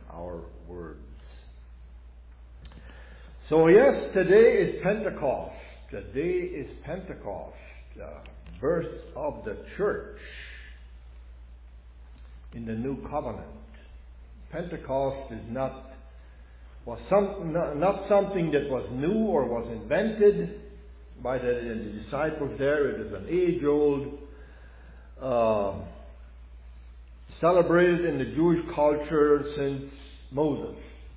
our words. So yes, today is Pentecost. Today is Pentecost, birth of the church in the new covenant. Pentecost is not something that was new or was invented by the disciples there. It is an age-old, celebrated in the Jewish culture since Moses.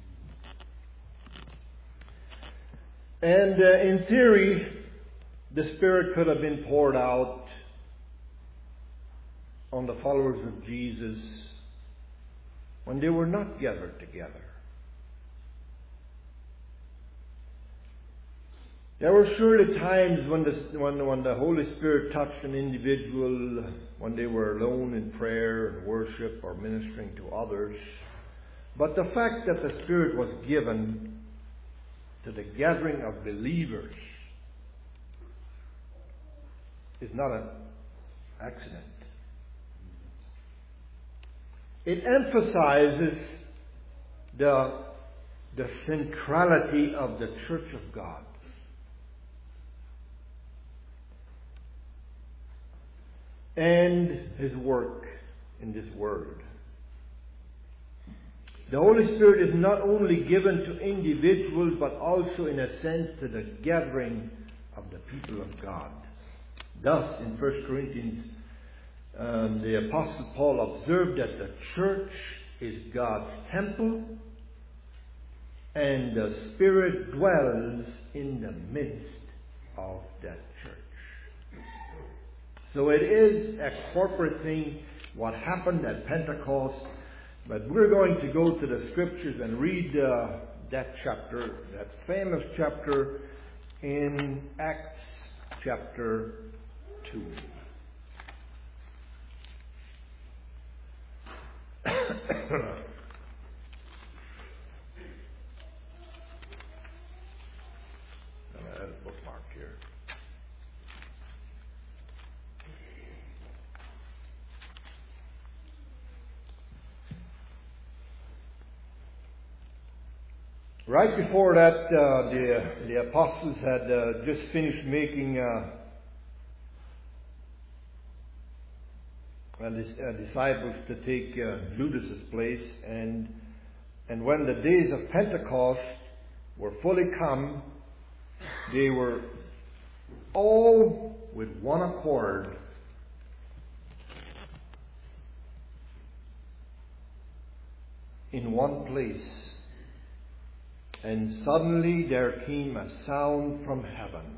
And in theory, the Spirit could have been poured out on the followers of Jesus when they were not gathered together. There were surely times when the Holy Spirit touched an individual when they were alone in prayer and worship or ministering to others. But the fact that the Spirit was given to the gathering of believers is not an accident. It emphasizes the centrality of the Church of God. And His work in this Word. The Holy Spirit is not only given to individuals, but also in a sense to the gathering of the people of God. Thus, in 1 Corinthians, the Apostle Paul observed that the church is God's temple, and the Spirit dwells in the midst of that church. So it is a corporate thing, what happened at Pentecost. But we're going to go to the Scriptures and read that chapter, that famous chapter in Acts chapter 2. I have a bookmark here. Right before that, the apostles had just finished making disciples to take Judas's place, and when the days of Pentecost were fully come, they were all with one accord in one place. And suddenly there came a sound from heaven,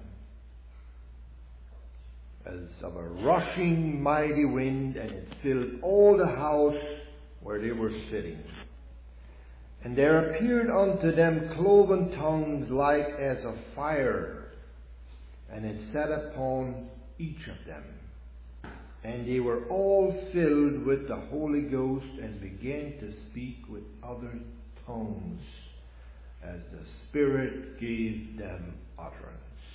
as of a rushing mighty wind, and it filled all the house where they were sitting. And there appeared unto them cloven tongues like as of fire, and it sat upon each of them. And they were all filled with the Holy Ghost, and began to speak with other tongues, as the Spirit gave them utterance.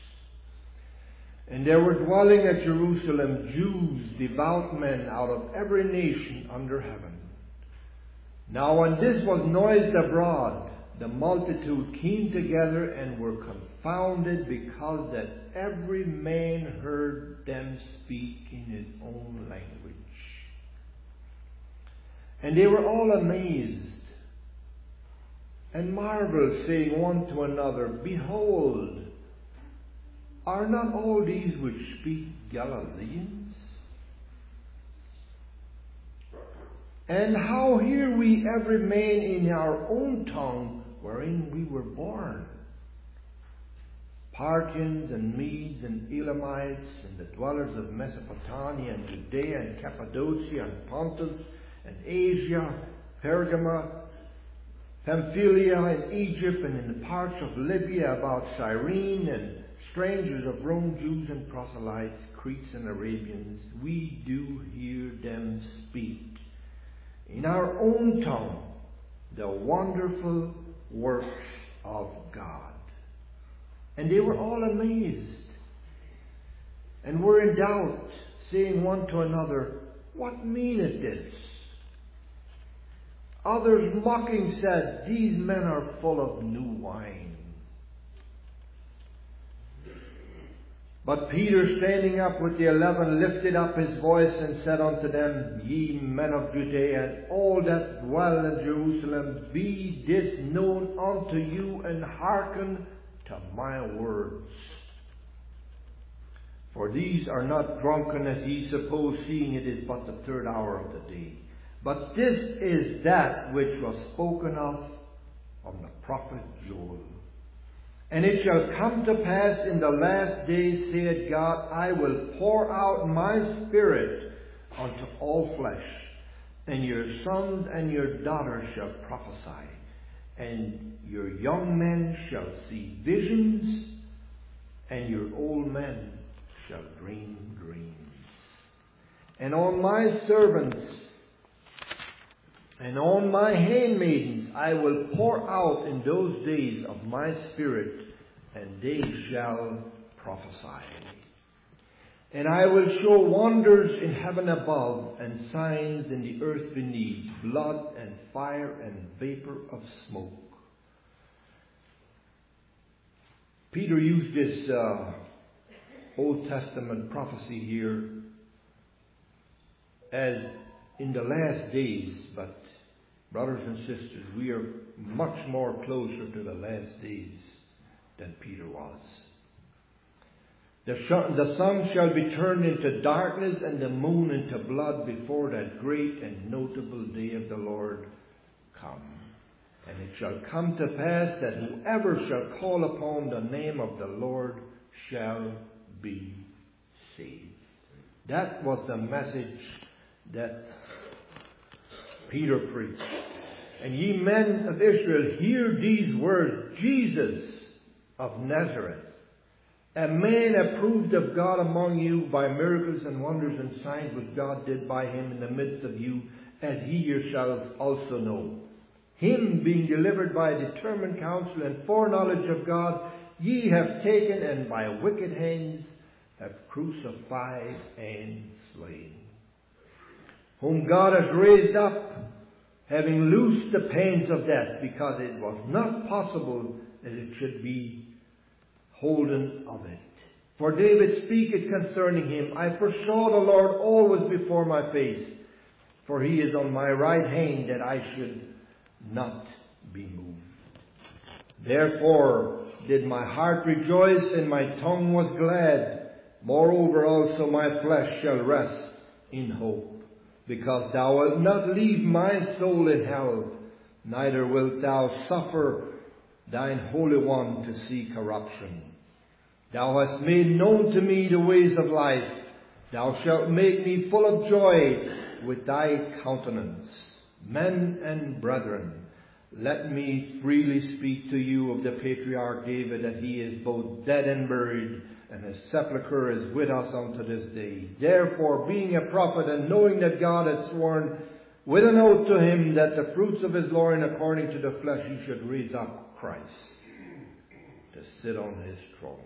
And there were dwelling at Jerusalem Jews, devout men out of every nation under heaven. Now when this was noised abroad, the multitude came together and were confounded, because that every man heard them speak in his own language. And they were all amazed, and marveled, saying one to another, Behold, are not all these which speak Galileans? And how hear we every man in our own tongue wherein we were born? Parthians and Medes and Elamites and the dwellers of Mesopotamia and Judea and Cappadocia and Pontus and Asia, Pergama, Pamphylia and Egypt, and in the parts of Libya about Cyrene, and strangers of Rome, Jews and proselytes, Cretes and Arabians, we do hear them speak in our own tongue the wonderful works of God. And they were all amazed, and were in doubt, saying one to another, What meaneth this? Others mocking said, "These men are full of new wine." But Peter, standing up with the 11, lifted up his voice and said unto them, "Ye men of Judea, and all that dwell in Jerusalem, be this known unto you, and hearken to my words. For these are not drunken as ye suppose, seeing it is but the 3rd hour of the day. But this is that which was spoken of the prophet Joel. And it shall come to pass in the last days, saith God, I will pour out my Spirit unto all flesh, and your sons and your daughters shall prophesy, and your young men shall see visions, and your old men shall dream dreams. And on my servants and on my handmaidens I will pour out in those days of my Spirit, and they shall prophesy. And I will show wonders in heaven above, and signs in the earth beneath, blood and fire and vapor of smoke." Peter used this Old Testament prophecy here as in the last days, but brothers and sisters, we are much more closer to the last days than Peter was. The sun shall be turned into darkness and the moon into blood before that great and notable day of the Lord come. And it shall come to pass that whoever shall call upon the name of the Lord shall be saved. That was the message that Peter preached. "And ye men of Israel, hear these words, Jesus of Nazareth, a man approved of God among you by miracles and wonders and signs which God did by him in the midst of you, as ye yourselves also know. Him being delivered by determined counsel and foreknowledge of God, ye have taken and by wicked hands have crucified and slain. Whom God has raised up, having loosed the pains of death, because it was not possible that it should be holden of it. For David speaketh concerning him, I foresaw the Lord always before my face, for he is on my right hand, that I should not be moved. Therefore did my heart rejoice, and my tongue was glad. Moreover also my flesh shall rest in hope. Because thou wilt not leave my soul in hell, neither wilt thou suffer thine Holy One to see corruption. Thou hast made known to me the ways of life. Thou shalt make me full of joy with thy countenance. Men and brethren, let me freely speak to you of the patriarch David, that he is both dead and buried, and his sepulchre is with us unto this day. Therefore, being a prophet, and knowing that God had sworn with an oath to him that the fruits of his loin according to the flesh he should raise up Christ to sit on his throne.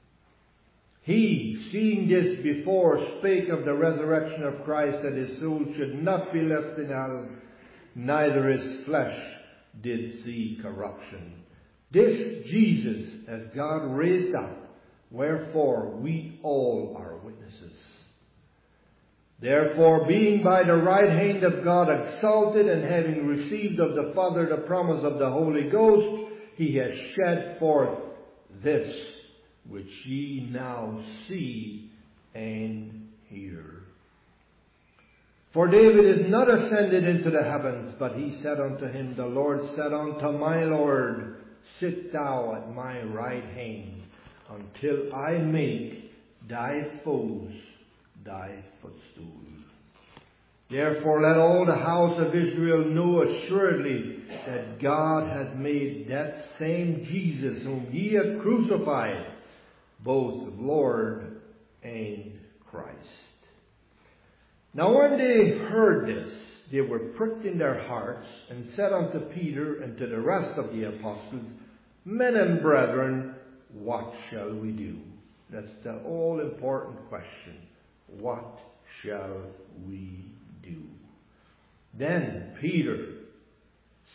He, seeing this before, spake of the resurrection of Christ, that his soul should not be left in hell, neither his flesh did see corruption. This Jesus has God raised up, wherefore we all are witnesses. Therefore, being by the right hand of God exalted, and having received of the Father the promise of the Holy Ghost, he has shed forth this which ye now see and hear. For David is not ascended into the heavens, but he said unto him, the Lord said unto my Lord, sit thou at my right hand, until I make thy foes thy footstool. Therefore let all the house of Israel know assuredly that God hath made that same Jesus whom ye have crucified, both Lord and Christ. Now when they heard this, they were pricked in their hearts, and said unto Peter and to the rest of the apostles, Men and brethren, what shall we do? That's the all-important question. What shall we do? Then Peter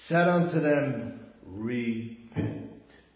said unto them, Repent,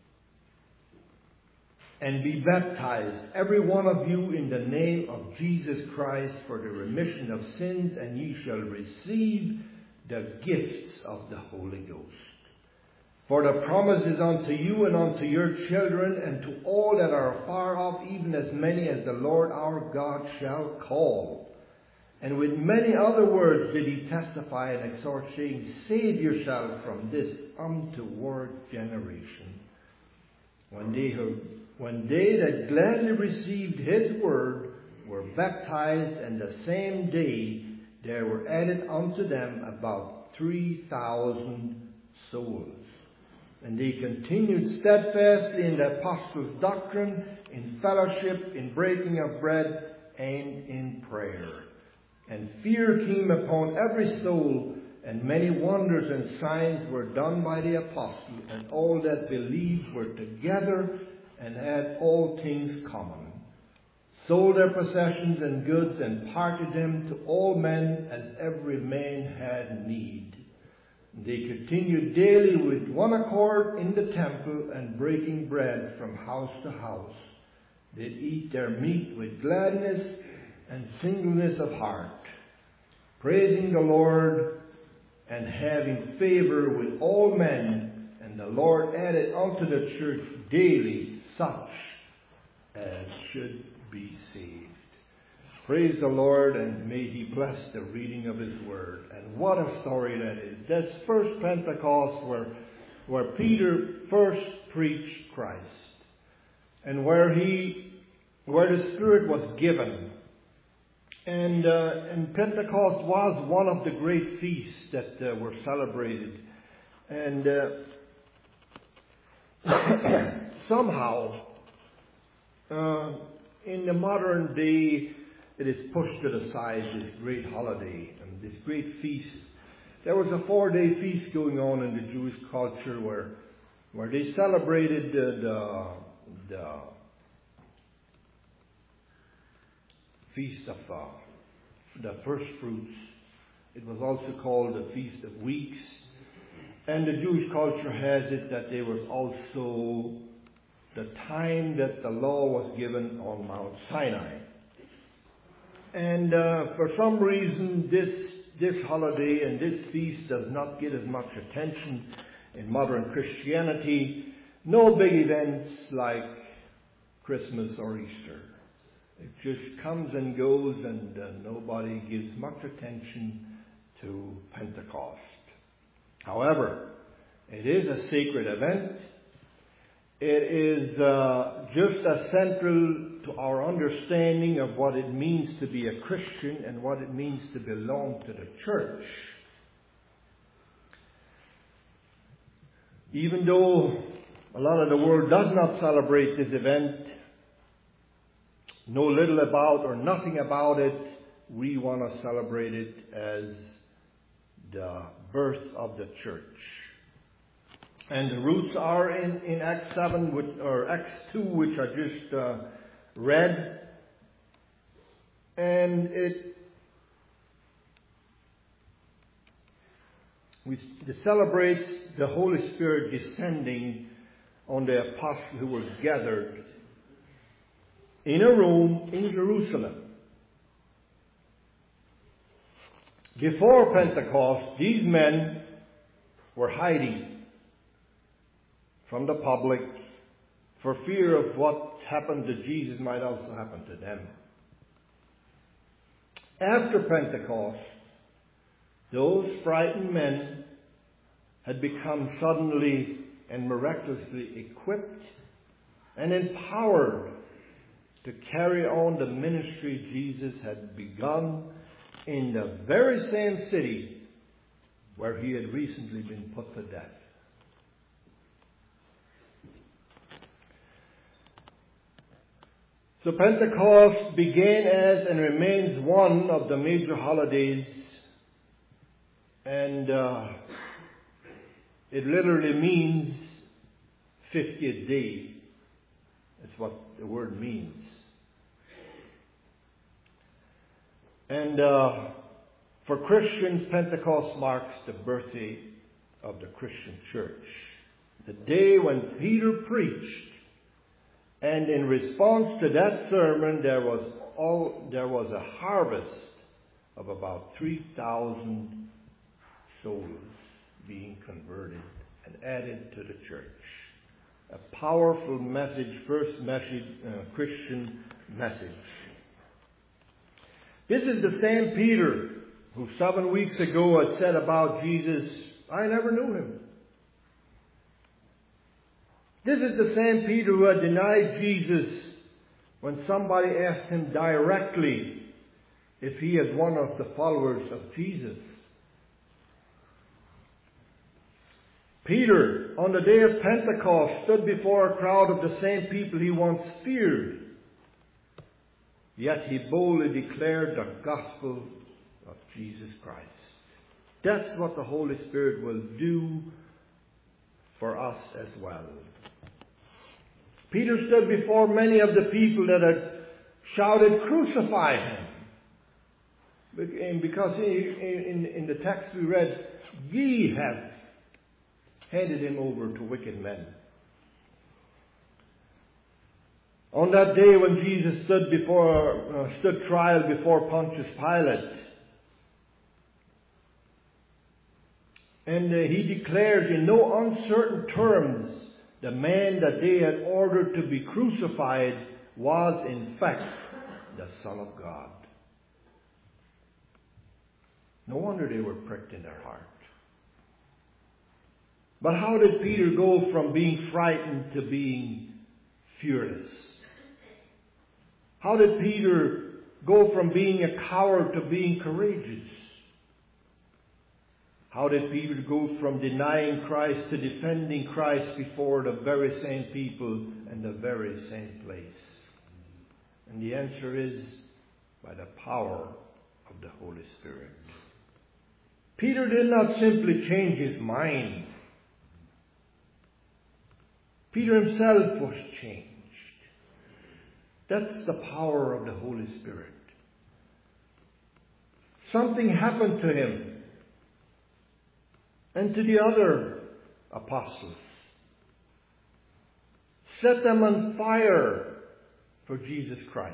and be baptized, every one of you, in the name of Jesus Christ, for the remission of sins, and ye shall receive the gifts of the Holy Ghost. For the promise is unto you and unto your children, and to all that are far off, even as many as the Lord our God shall call. And with many other words did he testify and exhort, saying, Save yourself from this untoward generation. When they that gladly received his word were baptized, and the same day there were added unto them about 3,000 souls. And they continued steadfastly in the apostles' doctrine, in fellowship, in breaking of bread, and in prayer. And fear came upon every soul, and many wonders and signs were done by the apostles, and all that believed were together, and had all things common, sold their possessions and goods, and parted them to all men, as every man had need. They continued daily with one accord in the temple, and breaking bread from house to house, did eat their meat with gladness and singleness of heart, praising the Lord, and having favor with all men. And the Lord added unto the church daily such as should be saved. Praise the Lord, and may he bless the reading of his word. And what a story that is. This first Pentecost where Peter first preached Christ, and where the Spirit was given. And Pentecost was one of the great feasts that were celebrated. And somehow, in the modern day, it is pushed to the side, this great holiday and this great feast. There was a 4-day feast going on in the Jewish culture where they celebrated the Feast of the First Fruits. It was also called the Feast of Weeks. And the Jewish culture has it that there was also the time that the law was given on Mount Sinai. And for some reason, this holiday and this feast does not get as much attention in modern Christianity. No big events like Christmas or Easter. It just comes and goes, and nobody gives much attention to Pentecost. However, it is a sacred event. It is just as central to our understanding of what it means to be a Christian and what it means to belong to the church. Even though a lot of the world does not celebrate this event, know little about or nothing about it, we want to celebrate it as the birth of the church. And the roots are in Acts 7 or Acts 2, which I just read. And it celebrates the Holy Spirit descending on the apostles who were gathered in a room in Jerusalem. Before Pentecost, these men were hiding from the public for fear of what happened to Jesus might also happen to them. After Pentecost, those frightened men had become suddenly and miraculously equipped and empowered to carry on the ministry Jesus had begun in the very same city where he had recently been put to death. So Pentecost began as and remains one of the major holidays, and it literally means 50th day. That's what the word means. And for Christians, Pentecost marks the birthday of the Christian church. The day when Peter preached, and in response to that sermon, there was a harvest of about 3,000 souls being converted and added to the church. A powerful message, Christian message. This is the same Peter who 7 weeks ago had said about Jesus, "I never knew him." This is the same Peter who had denied Jesus when somebody asked him directly if he is one of the followers of Jesus. Peter, on the day of Pentecost, stood before a crowd of the same people he once feared. Yet he boldly declared the gospel of Jesus Christ. That's what the Holy Spirit will do for us as well. Peter stood before many of the people that had shouted, "Crucify him." Because in the text we read, "Ye have handed him over to wicked men." On that day when Jesus stood trial before Pontius Pilate, and he declared in no uncertain terms the man that they had ordered to be crucified was in fact the Son of God. No wonder they were pricked in their heart. But how did Peter go from being frightened to being fearless? How did Peter go from being a coward to being courageous? How did Peter go from denying Christ to defending Christ before the very same people and the very same place? And the answer is by the power of the Holy Spirit. Peter did not simply change his mind. Peter himself was changed. That's the power of the Holy Spirit. Something happened to him and to the other apostles. Set them on fire for Jesus Christ.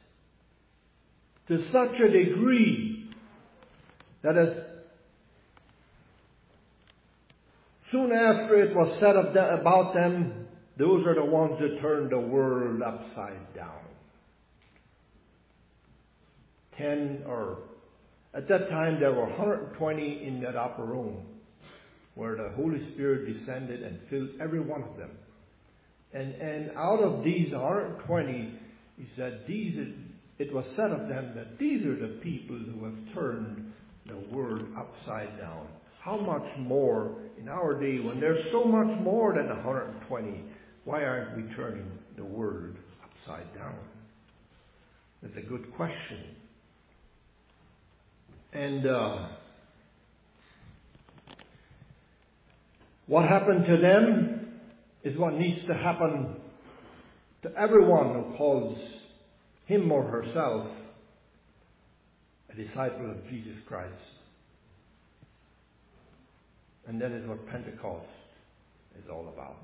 To such a degree that as soon after it was said about them, those are the ones that turned the world upside down. At that time there were 120 in that upper room where the Holy Spirit descended and filled every one of them. And out of these 120, he said, it was said of them that these are the people who have turned the world upside down. How much more in our day when there's so much more than 120, why aren't we turning the world upside down? That's a good question. And what happened to them is what needs to happen to everyone who calls him or herself a disciple of Jesus Christ. And that is what Pentecost is all about.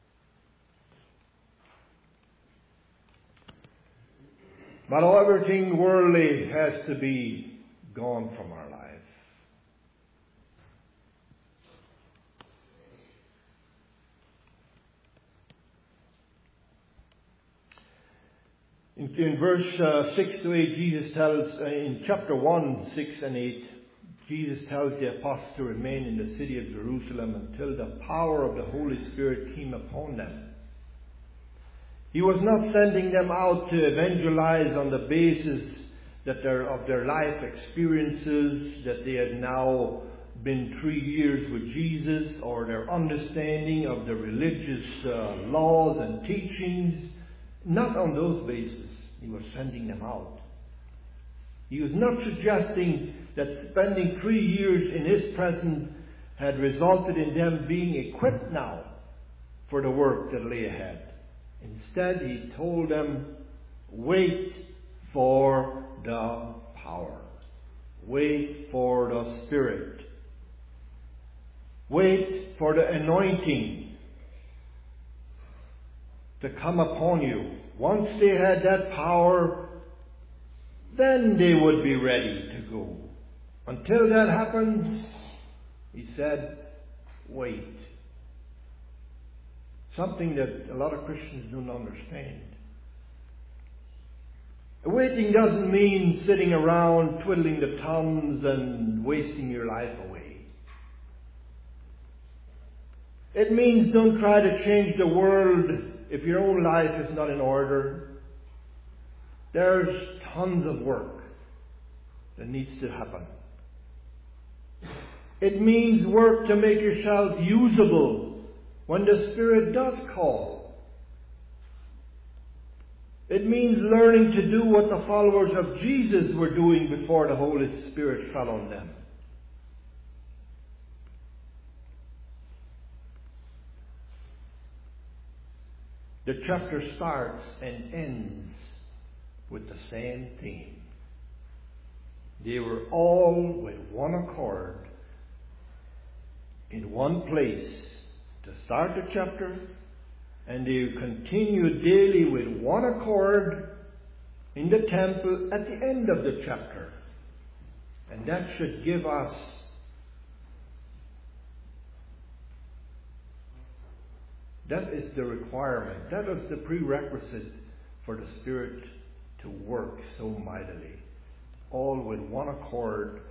But everything worldly has to be gone from our life. In verse 6 to 8, Jesus tells, in chapter 1, 6 and 8, Jesus tells the apostles to remain in the city of Jerusalem until the power of the Holy Spirit came upon them. He was not sending them out to evangelize on the basis of their life experiences, that they had now been 3 years with Jesus, or their understanding of the religious laws and teachings. Not on those bases. He was sending them out. He was not suggesting that spending 3 years in His presence had resulted in them being equipped now for the work that lay ahead. Instead, He told them, wait for the power. Wait for the Spirit. Wait for the anointing to come upon you. Once they had that power, then they would be ready to go. Until that happens, he said, wait. Something that a lot of Christians don't understand. Waiting doesn't mean sitting around twiddling the thumbs and wasting your life away. It means don't try to change the world if your own life is not in order. There's tons of work that needs to happen. It means work to make yourself usable when the Spirit does call. It means learning to do what the followers of Jesus were doing before the Holy Spirit fell on them. The chapter starts and ends with the same theme. They were all with one accord in one place to start the chapter, and they continued daily with one accord in the temple at the end of the chapter. And that should give us that is the requirement. That is the prerequisite for the Spirit to work so mightily. All with one accord.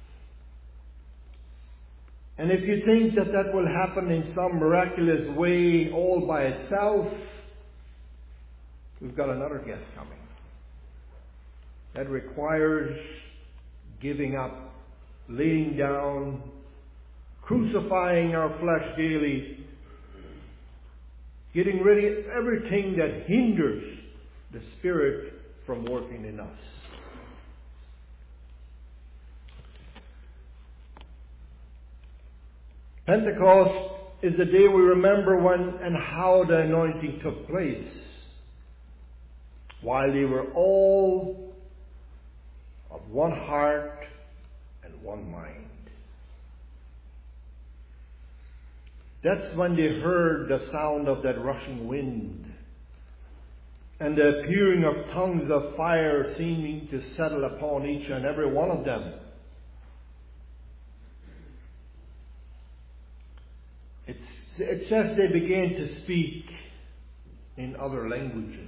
And if you think that that will happen in some miraculous way all by itself, we've got another guest coming. That requires giving up, laying down, crucifying our flesh daily, getting rid of everything that hinders the Spirit from working in us. Pentecost is the day we remember when and how the anointing took place. While they were all of one heart and one mind. That's when they heard the sound of that rushing wind and the appearing of tongues of fire seeming to settle upon each and every one of them. It says they began to speak in other languages.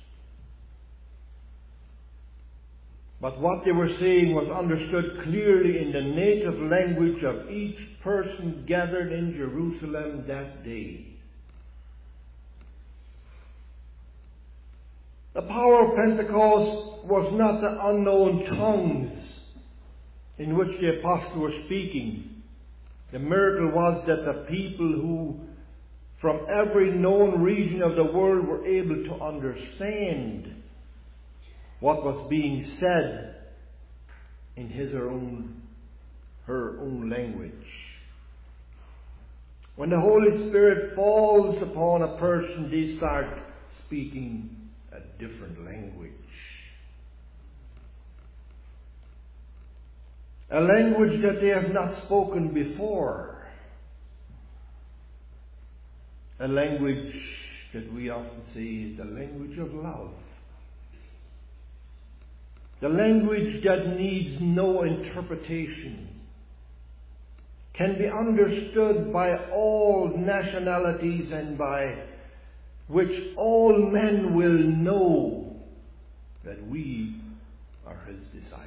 But what they were saying was understood clearly in the native language of each person gathered in Jerusalem that day. The power of Pentecost was not the unknown tongues in which the apostles were speaking. The miracle was that the people who from every known region of the world were able to understand what was being said in his or her own language. When the Holy Spirit falls upon a person, they start speaking a different language. A language that they have not spoken before. A language that we often say is the language of love. The language that needs no interpretation. Can be understood by all nationalities and by which all men will know that we are His disciples.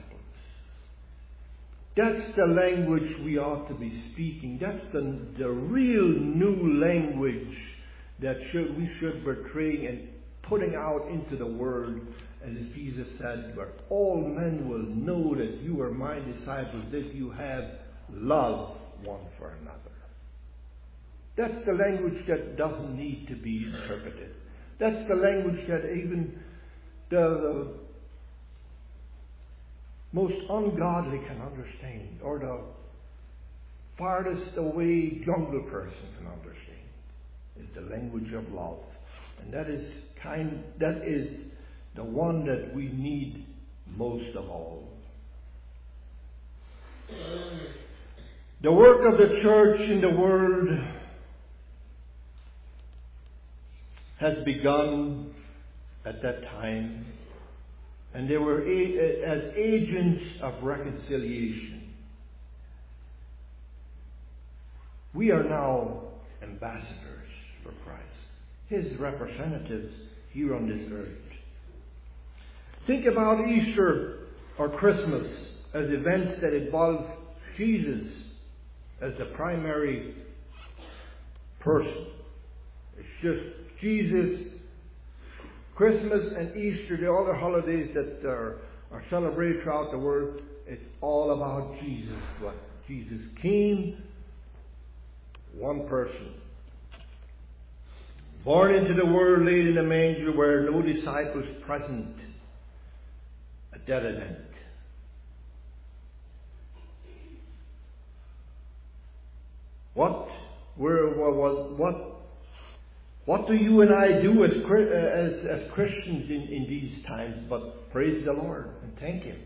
That's the language we ought to be speaking. That's the real new language that we should portray and putting out into the world. As Jesus said, where all men will know that you are my disciples, if you have love one for another. That's the language that doesn't need to be interpreted. That's the language that even the most ungodly can understand, or the farthest away jungle person can understand. It's the language of love. And that is the one that we need most of all. The work of the church in the world has begun at that time, and they were as agents of reconciliation. We are now ambassadors for Christ, His representatives here on this earth. Think about Easter or Christmas as events that involve Jesus as the primary person. It's just Jesus. Christmas and Easter, the other holidays that are celebrated throughout the world, it's all about Jesus. What Jesus came, one person. Born into the world, laid in a manger, where no disciples present at that event. What do you and I do as Christians in these times but praise the Lord and thank Him?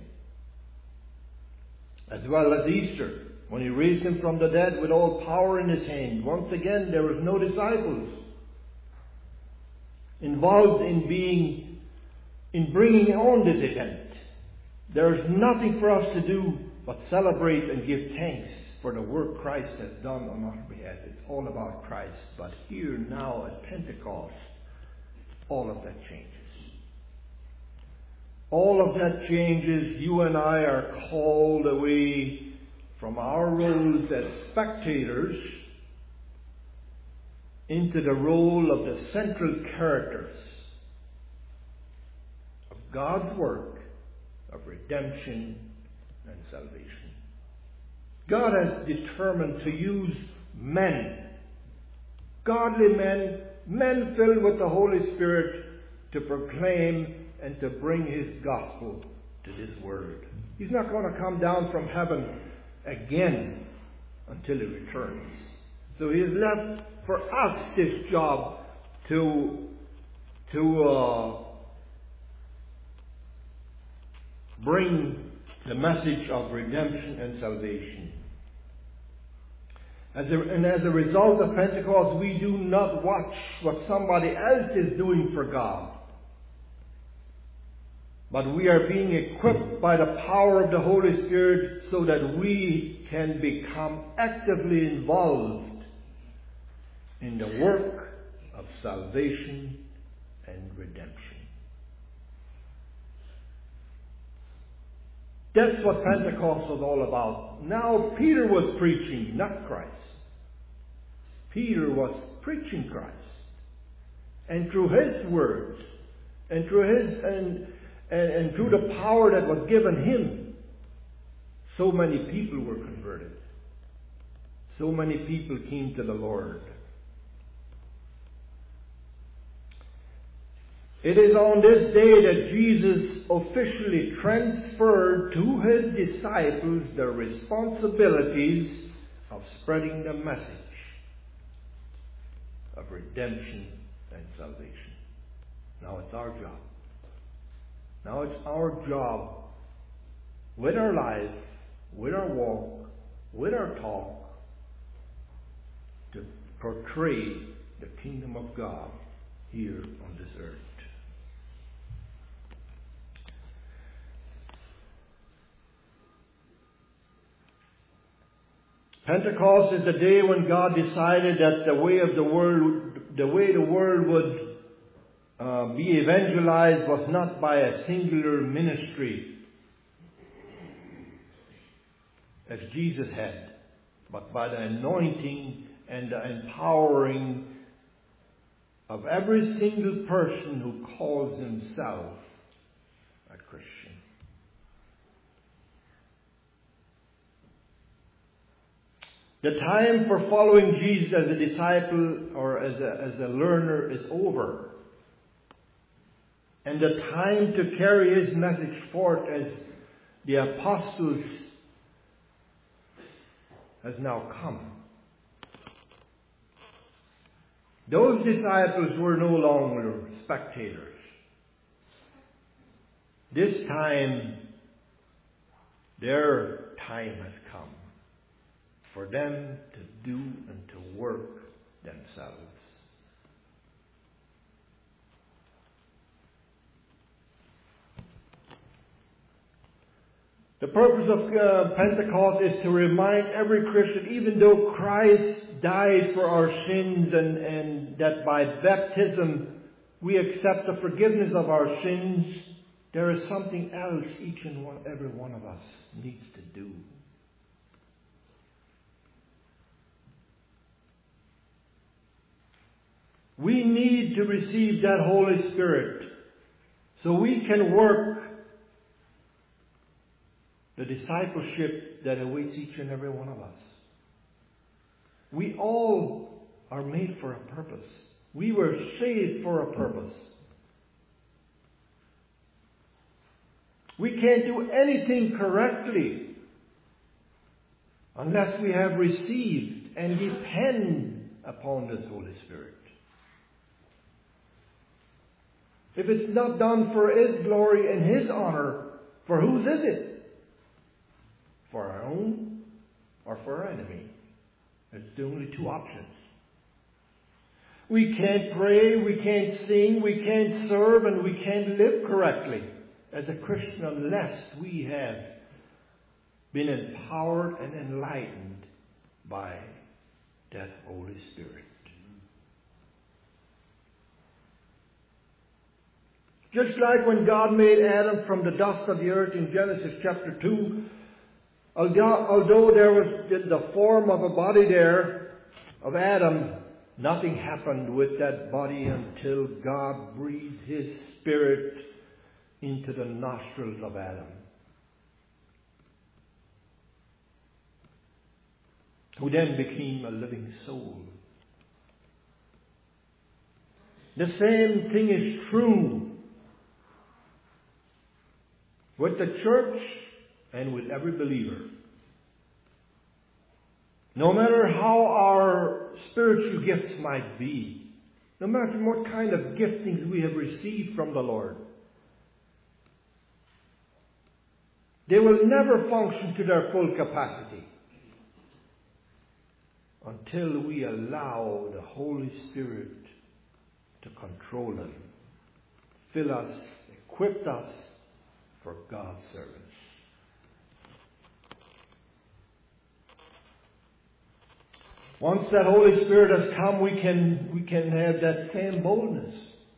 As well as Easter, when He raised Him from the dead with all power in His hand. Once again, there was no disciples involved in bringing on this event. There is nothing for us to do but celebrate and give thanks for the work Christ has done on our behalf. It's all about Christ. But here now at Pentecost, all of that changes. All of that changes. You and I are called away from our roles as spectators into the role of the central characters of God's work of redemption and salvation. God has determined to use men, godly men, men filled with the Holy Spirit, to proclaim and to bring His gospel to this world. He's not going to come down from heaven again until He returns. So He has left for us this job to bring the message of redemption and salvation. As a result of Pentecost, we do not watch what somebody else is doing for God, but we are being equipped by the power of the Holy Spirit so that we can become actively involved in the work of salvation and redemption. That's what Pentecost was all about. Now Peter was preaching, not Christ. Peter was preaching Christ. And through his words, and through through the power that was given him, so many people were converted. So many people came to the Lord. It is on this day that Jesus officially transferred to His disciples the responsibilities of spreading the message of redemption and salvation. Now it's our job. Now it's our job, with our life, with our walk, with our talk, to portray the kingdom of God here on this earth. Pentecost is the day when God decided that the way the world would be evangelized was not by a singular ministry as Jesus had, but by the anointing and the empowering of every single person who calls himself a Christian. The time for following Jesus as a disciple or as a learner is over. And the time to carry His message forth as the apostles has now come. Those disciples were no longer spectators. This time, their time has come. for them to do and to work themselves. The purpose of Pentecost is to remind every Christian, even though Christ died for our sins and that by baptism we accept the forgiveness of our sins, there is something else each and every one of us needs to do. We need to receive that Holy Spirit so we can work the discipleship that awaits each and every one of us. We all are made for a purpose. We were saved for a purpose. We can't do anything correctly unless we have received and depend upon this Holy Spirit. If it's not done for His glory and His honor, for whose is it? For our own or for our enemy? It's the only two options. We can't pray, we can't sing, we can't serve, and we can't live correctly as a Christian unless we have been empowered and enlightened by that Holy Spirit. Just like when God made Adam from the dust of the earth in Genesis chapter 2, although there was the form of a body there of Adam, nothing happened with that body until God breathed His Spirit into the nostrils of Adam, who then became a living soul. The same thing is true with the church and with every believer. No matter how our spiritual gifts might be, no matter what kind of giftings we have received from the Lord, they will never function to their full capacity until we allow the Holy Spirit to control them, fill us, equip us for God's service. Once that Holy Spirit has come, we can have that same boldness,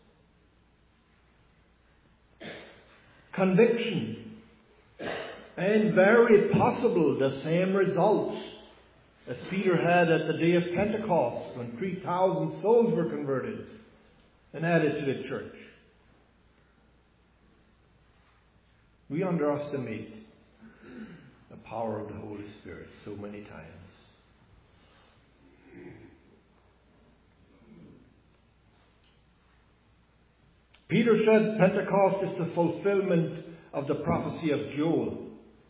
conviction, and very possible the same results as Peter had at the day of Pentecost when 3,000 souls were converted and added to the church. We underestimate the power of the Holy Spirit so many times. Peter said Pentecost is the fulfillment of the prophecy of Joel,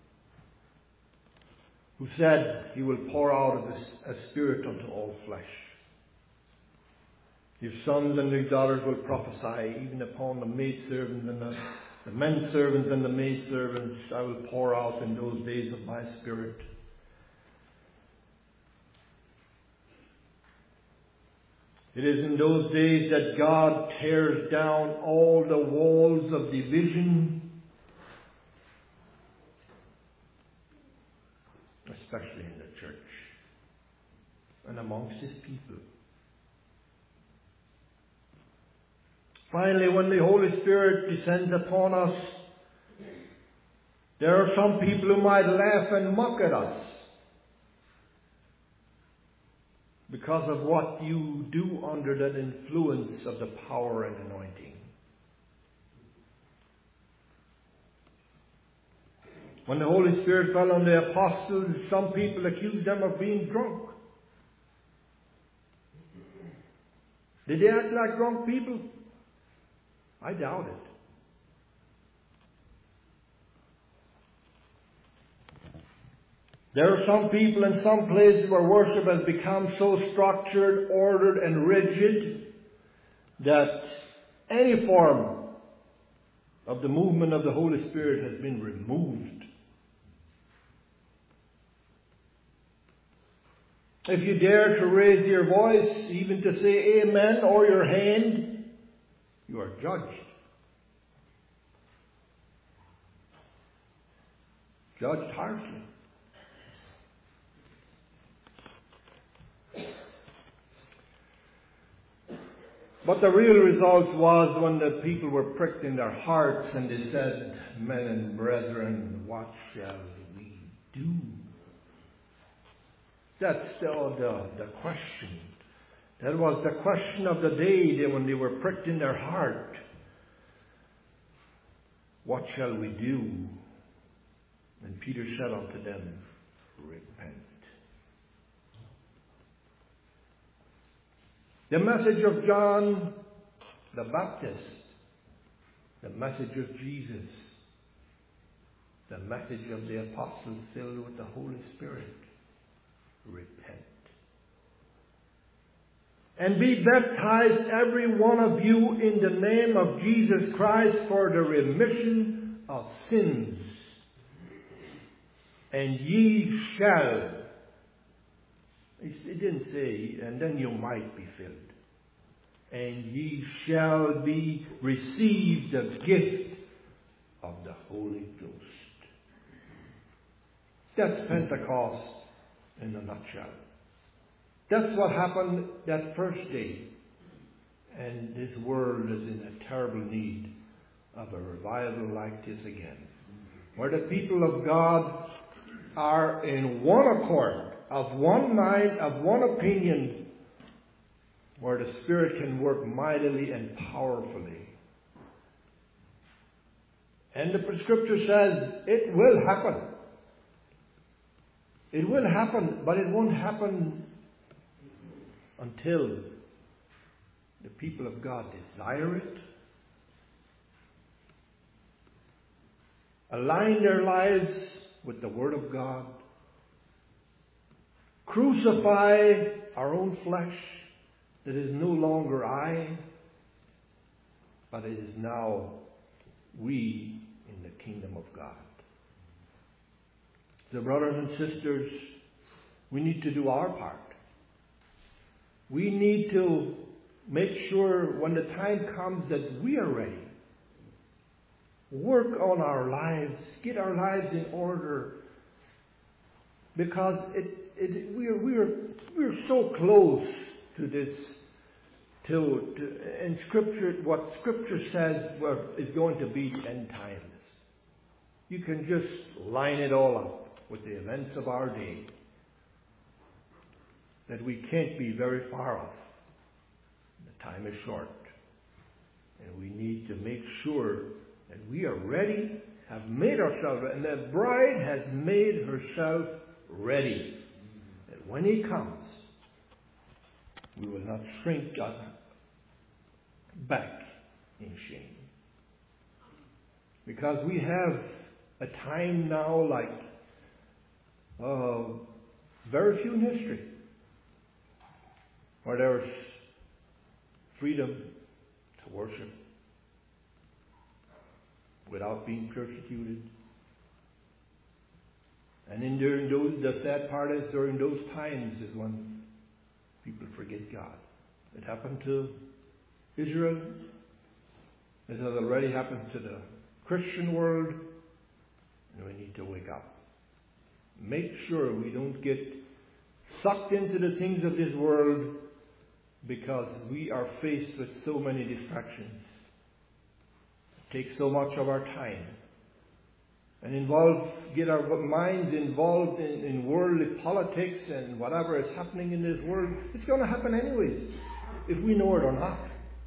who said he will pour out of a spirit unto all flesh. Your sons and your daughters will prophesy, even upon the maidservants and the men servants and the maidservants. I will pour out in those days of my Spirit. It is in those days that God tears down all the walls of division, especially in the church and amongst His people. Finally, when the Holy Spirit descends upon us, there are some people who might laugh and mock at us because of what you do under that influence of the power and anointing. When the Holy Spirit fell on the apostles, some people accused them of being drunk. Did they act like drunk people? I doubt it. There are some people in some places where worship has become so structured, ordered, and rigid that any form of the movement of the Holy Spirit has been removed. If you dare to raise your voice, even to say amen or your hand, you are judged. Judged harshly. But the real result was when the people were pricked in their hearts and they said, men and brethren, what shall we do? That's the question. That was the question of the day when they were pricked in their heart. What shall we do? And Peter said unto them, repent. The message of John the Baptist, the message of Jesus, the message of the apostles filled with the Holy Spirit. Repent. And be baptized, every one of you, in the name of Jesus Christ for the remission of sins. And ye shall. It didn't say, and then you might be filled. And ye shall be received the gift of the Holy Ghost. That's Pentecost in a nutshell. That's what happened that first day. And this world is in a terrible need of a revival like this again. Where the people of God are in one accord, of one mind, of one opinion, where the Spirit can work mightily and powerfully. And the Scripture says it will happen. It will happen, but it won't happen until the people of God desire it, align their lives with the Word of God, crucify our own flesh, that is no longer I, but it is now we in the kingdom of God. So brothers and sisters, we need to do our part. We need to make sure when the time comes that we are ready. Work on our lives, get our lives in order, because we're so close to this. In Scripture, what Scripture says is going to be the end times. You can just line it all up with the events of our day, that we can't be very far off. The time is short. And we need to make sure that we are ready, have made ourselves ready, and the bride has made herself ready. That when He comes, we will not shrink back in shame. Because we have a time now like very few in history, where there's freedom to worship without being persecuted. And during the sad part is during those times is when people forget God. It happened to Israel. It has already happened to the Christian world. And we need to wake up. Make sure we don't get sucked into the things of this world, because we are faced with so many distractions. It takes so much of our time. And get our minds involved in worldly politics and whatever is happening in this world. It's going to happen anyways, if we know it or not.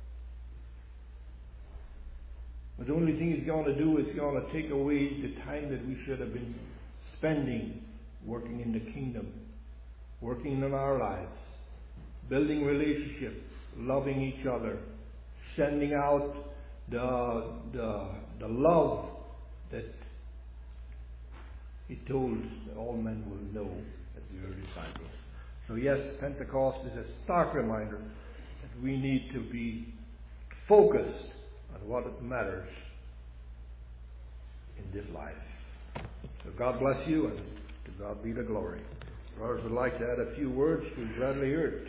But the only thing it's going to do is going to take away the time that we should have been spending working in the kingdom, working in our lives, building relationships, loving each other, sending out the love that He told that all men will know as the early disciples. So yes, Pentecost is a stark reminder that we need to be focused on what matters in this life. So God bless you, and to God be the glory. Brothers would like to add a few words, we gladly hear it.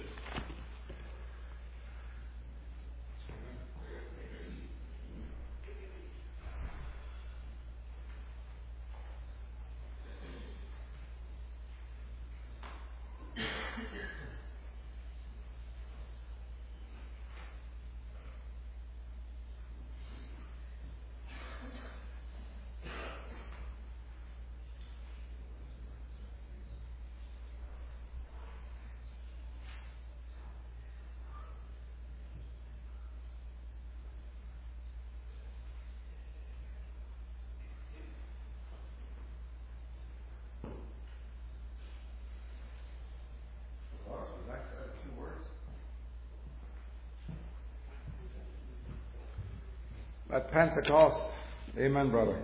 At Pentecost, amen, brother.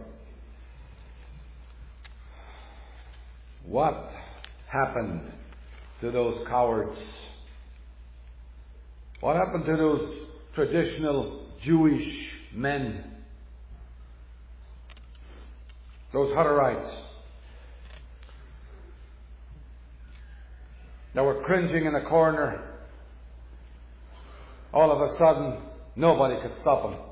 What happened to those cowards? What happened to those traditional Jewish men? Those Hutterites that were cringing in a corner. All of a sudden, nobody could stop them.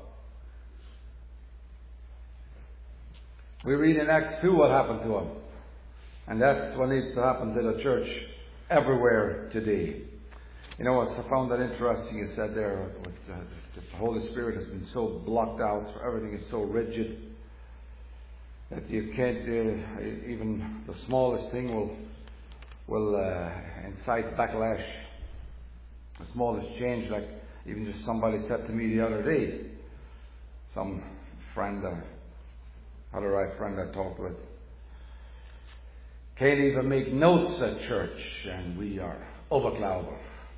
We read in Acts 2 what happened to them. And that's what needs to happen to the church everywhere today. You know, I found that interesting. You said there, the Holy Spirit has been so blocked out, so everything is so rigid that you can't, even the smallest thing will incite backlash. The smallest change, like even just somebody said to me the other day, some friend, Hutterite friend I talked with, can't even make notes at church, and we are overglauber.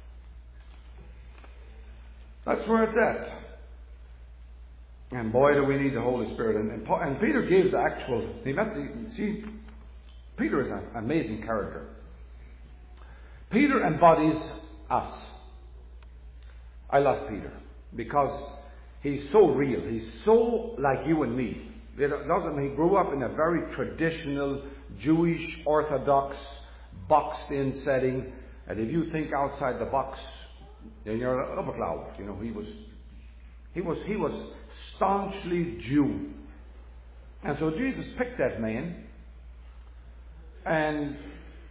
That's where it's at. And boy, do we need the Holy Spirit. And Peter gave the actual. Peter is an amazing character. Peter embodies us. I love Peter because he's so real. He's so like you and me. He grew up in a very traditional Jewish Orthodox boxed-in setting, and if you think outside the box, then you're an overcloud. You know, he was staunchly Jew, and so Jesus picked that man and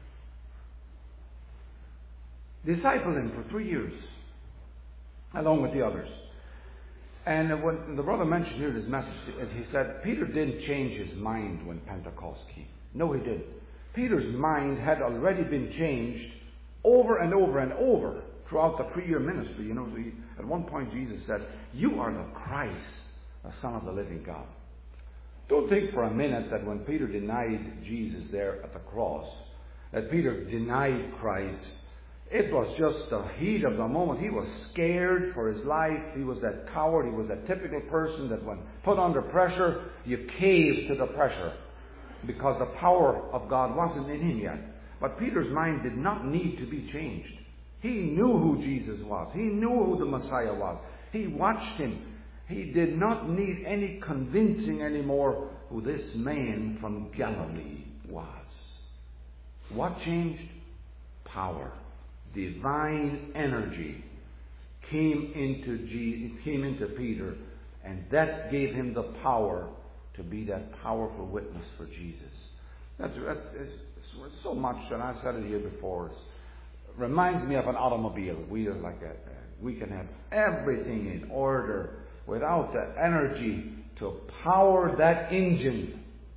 discipled him for 3 years, along with the others. And when the brother mentioned here in his message, he said Peter didn't change his mind when Pentecost came. No, he didn't. Peter's mind had already been changed over and over and over throughout the 3-year ministry. You know, at one point Jesus said, "You are the Christ, the Son of the living God." Don't think for a minute that when Peter denied Jesus there at the cross, that Peter denied Christ. It was just the heat of the moment. He was scared for his life. He was that coward. He was that typical person that when put under pressure, you cave to the pressure because the power of God wasn't in him yet. But Peter's mind did not need to be changed. He knew who Jesus was. He knew who the Messiah was. He watched him. He did not need any convincing anymore who this man from Galilee was. What changed? Power. Divine energy came into Peter, and that gave him the power to be that powerful witness for Jesus. That's so much, and I said it here before. It reminds me of an automobile. We are like we can have everything in order without the energy to power that engine.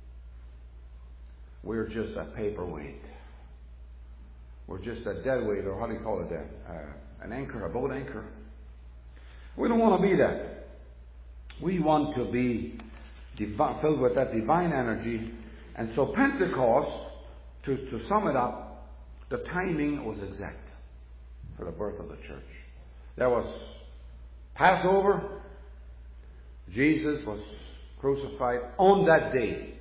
We're just a paperweight. We're just a dead weight, or how do you call it that? An anchor, a boat anchor. We don't want to be that. We want to be filled with that divine energy. And so Pentecost, to sum it up, the timing was exact for the birth of the church. There was Passover. Jesus was crucified on that day.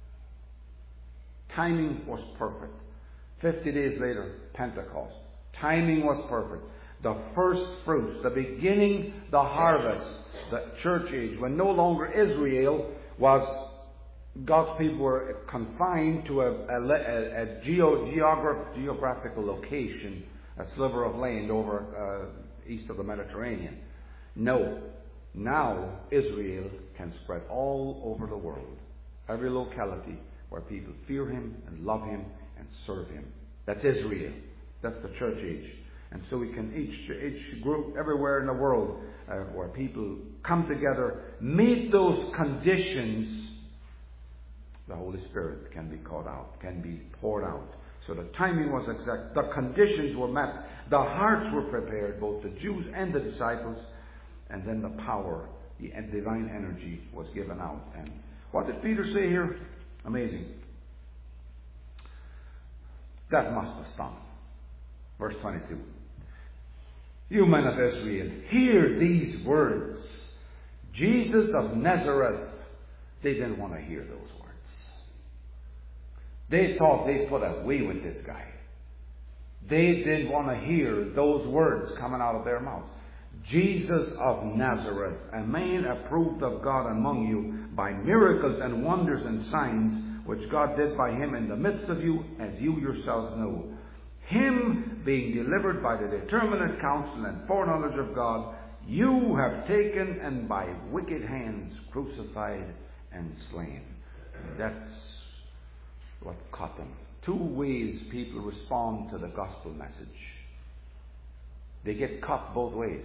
Timing was perfect. 50 days later, Pentecost. Timing was perfect. The first fruits, the beginning, the harvest, the church age, when no longer Israel was God's people were confined to a geographical location, a sliver of land over east of the Mediterranean. No. Now Israel can spread all over the world. Every locality where people fear Him and love Him and serve Him. That's Israel. That's the church age. And so we can each group everywhere in the world where people come together, meet those conditions, the Holy Spirit can be called out, can be poured out. So the timing was exact. The conditions were met. The hearts were prepared, both the Jews and the disciples. And then the power, the divine energy was given out. And what did Peter say here? Amazing. That must have stung. Verse 22. You men of Israel, hear these words. Jesus of Nazareth. They didn't want to hear those words. They thought they'd put away with this guy. They didn't want to hear those words coming out of their mouths. Jesus of Nazareth, a man approved of God among you by miracles and wonders and signs, which God did by Him in the midst of you, as you yourselves know. Him being delivered by the determinate counsel and foreknowledge of God, you have taken and by wicked hands crucified and slain. That's what caught them. Two ways people respond to the gospel message. They get cut both ways.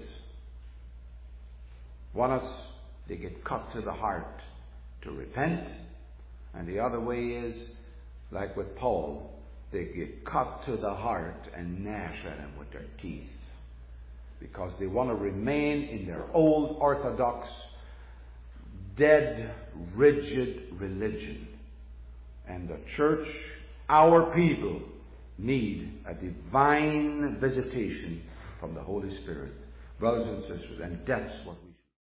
One is they get cut to the heart to repent, and the other way is, like with Paul, they get cut to the heart and gnash at him with their teeth because they want to remain in their old orthodox, dead, rigid religion. And the church, our people, need a divine visitation from the Holy Spirit. Brothers and sisters, and that's what we